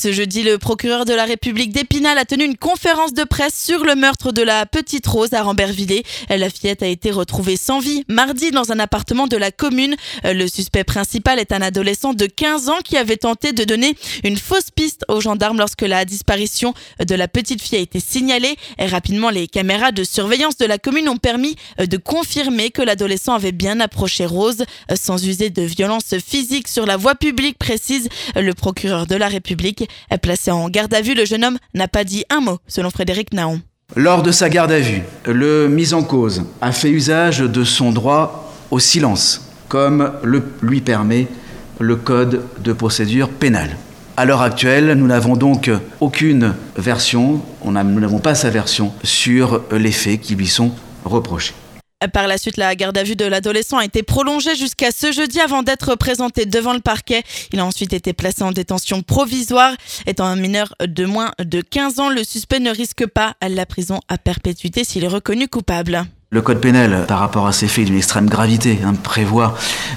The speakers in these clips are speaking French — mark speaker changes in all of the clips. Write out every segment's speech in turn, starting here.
Speaker 1: Ce jeudi, le procureur de la République d'Épinal a tenu une conférence de presse sur le meurtre de la petite Rose à Rambervillers. La fillette a été retrouvée sans vie mardi dans un appartement de la commune. Le suspect principal est un adolescent de 15 ans qui avait tenté de donner une fausse piste aux gendarmes lorsque la disparition de la petite fille a été signalée. Et rapidement, les caméras de surveillance de la commune ont permis de confirmer que l'adolescent avait bien approché Rose sans user de violence physique sur la voie publique, précise le procureur de la République. Placé en garde à vue, le jeune homme n'a pas dit un mot, selon Frédéric Naon.
Speaker 2: Lors de sa garde à vue, le mis en cause a fait usage de son droit au silence, comme le lui permet le Code de procédure pénale. À l'heure actuelle, nous n'avons donc aucune version, nous n'avons pas sa version sur les faits qui lui sont reprochés.
Speaker 1: Par la suite, la garde à vue de l'adolescent a été prolongée jusqu'à ce jeudi avant d'être présenté devant le parquet. Il a ensuite été placé en détention provisoire. Étant un mineur de moins de 15 ans, le suspect ne risque pas la prison à perpétuité s'il est reconnu coupable.
Speaker 2: Le code pénal, par rapport à ces faits d'une extrême gravité, prévoit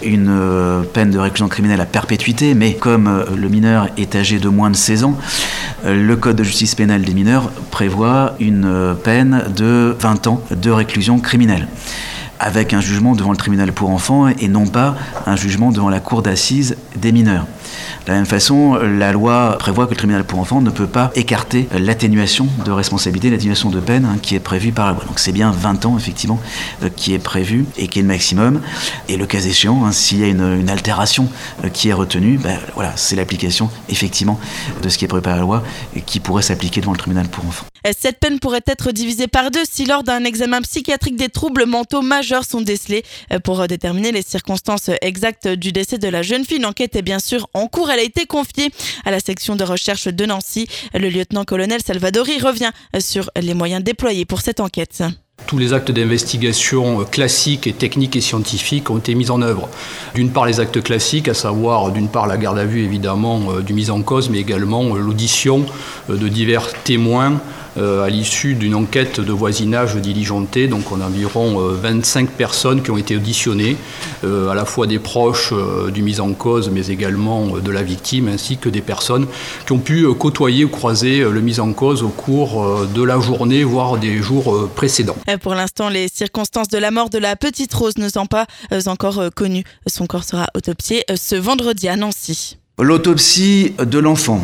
Speaker 2: une peine de réclusion criminelle à perpétuité, mais comme le mineur est âgé de moins de 16 ans, le code de justice pénale des mineurs prévoit une peine de 20 ans de réclusion criminelle, avec un jugement devant le tribunal pour enfants et non pas un jugement devant la cour d'assises des mineurs. De la même façon, la loi prévoit que le tribunal pour enfants ne peut pas écarter l'atténuation de responsabilité, l'atténuation de peine qui est prévue par la loi. Donc c'est bien 20 ans, effectivement, qui est prévu et qui est le maximum. Et le cas échéant, s'il y a une altération qui est retenue, voilà, c'est l'application, effectivement, de ce qui est prévu par la loi et qui pourrait s'appliquer devant le tribunal pour enfants.
Speaker 1: Cette peine pourrait être divisée par 2 si lors d'un examen psychiatrique des troubles mentaux majeurs sont décelés. Pour déterminer les circonstances exactes du décès de la jeune fille, une enquête est bien sûr en cours. Elle a été confiée à la section de recherche de Nancy. Le lieutenant-colonel Salvadori revient sur les moyens déployés pour cette enquête.
Speaker 3: Tous les actes d'investigation classiques et techniques et scientifiques ont été mis en œuvre. D'une part les actes classiques, à savoir d'une part la garde à vue évidemment du mis en cause, mais également l'audition de divers témoins à l'issue d'une enquête de voisinage diligentée. Donc on a environ 25 personnes qui ont été auditionnées, à la fois des proches du mis en cause, mais également de la victime, ainsi que des personnes qui ont pu côtoyer ou croiser le mis en cause au cours de la journée, voire des jours précédents.
Speaker 1: Pour l'instant, les circonstances de la mort de la petite Rose ne sont pas encore connues. Son corps sera autopsié ce vendredi à Nancy.
Speaker 2: L'autopsie de l'enfant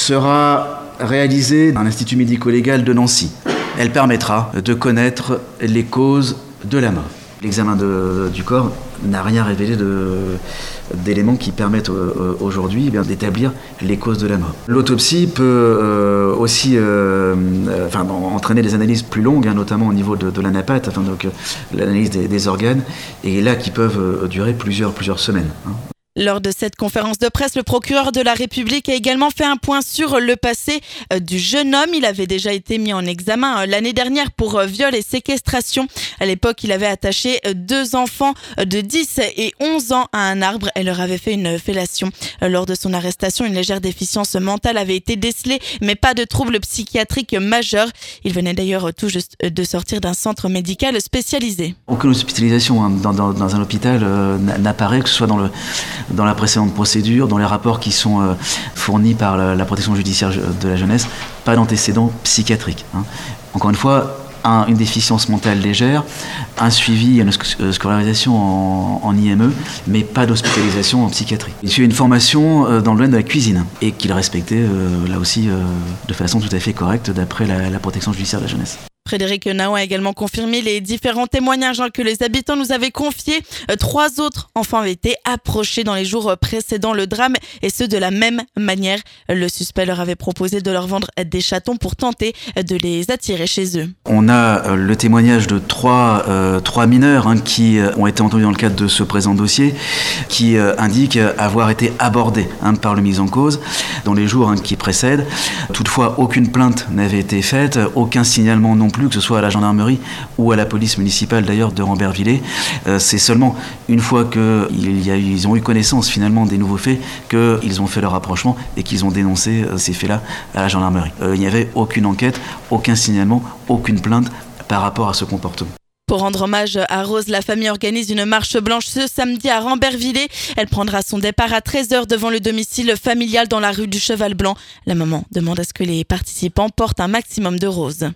Speaker 2: sera réalisée dans l'Institut médico-légal de Nancy. Elle permettra de connaître les causes de la mort. L'examen du corps n'a rien révélé d'éléments qui permettent aujourd'hui d'établir les causes de la mort. L'autopsie peut aussi entraîner des analyses plus longues, notamment au niveau de l'anapathe, donc l'analyse des organes, et là qui peuvent durer plusieurs semaines.
Speaker 1: Lors de cette conférence de presse, le procureur de la République a également fait un point sur le passé du jeune homme. Il avait déjà été mis en examen l'année dernière pour viol et séquestration. À l'époque, il avait attaché 2 enfants de 10 et 11 ans à un arbre et leur avait fait une fellation. Lors de son arrestation, une légère déficience mentale avait été décelée, mais pas de troubles psychiatriques majeurs. Il venait d'ailleurs tout juste de sortir d'un centre médical spécialisé.
Speaker 2: Aucune hospitalisation dans un hôpital n'apparaît, que ce soit dans la précédente procédure, dans les rapports qui sont fournis par la protection judiciaire de la jeunesse, pas d'antécédents psychiatriques. Encore une fois, une déficience mentale légère, un suivi, une scolarisation en IME, mais pas d'hospitalisation en psychiatrie. Il suit une formation dans le domaine de la cuisine et qu'il respectait là aussi de façon tout à fait correcte d'après la protection judiciaire de la jeunesse.
Speaker 1: Frédéric Naon a également confirmé les différents témoignages que les habitants nous avaient confiés. 3 autres enfants avaient été approchés dans les jours précédant le drame et ce de la même manière. Le suspect leur avait proposé de leur vendre des chatons pour tenter de les attirer chez eux.
Speaker 2: On a le témoignage de 3 mineurs qui ont été entendus dans le cadre de ce présent dossier, qui indiquent avoir été abordés par le mis en cause dans les jours qui précèdent. Toutefois, aucune plainte n'avait été faite, aucun signalement non plus, que ce soit à la gendarmerie ou à la police municipale d'ailleurs de Rambervillers. C'est seulement une fois qu'ils ont eu connaissance finalement des nouveaux faits qu'ils ont fait leur rapprochement et qu'ils ont dénoncé ces faits-là à la gendarmerie. Il n'y avait aucune enquête, aucun signalement, aucune plainte par rapport à ce comportement.
Speaker 1: Pour rendre hommage à Rose, la famille organise une marche blanche ce samedi à Rambervillers. Elle prendra son départ à 13h devant le domicile familial dans la rue du Cheval Blanc. La maman demande à ce que les participants portent un maximum de roses.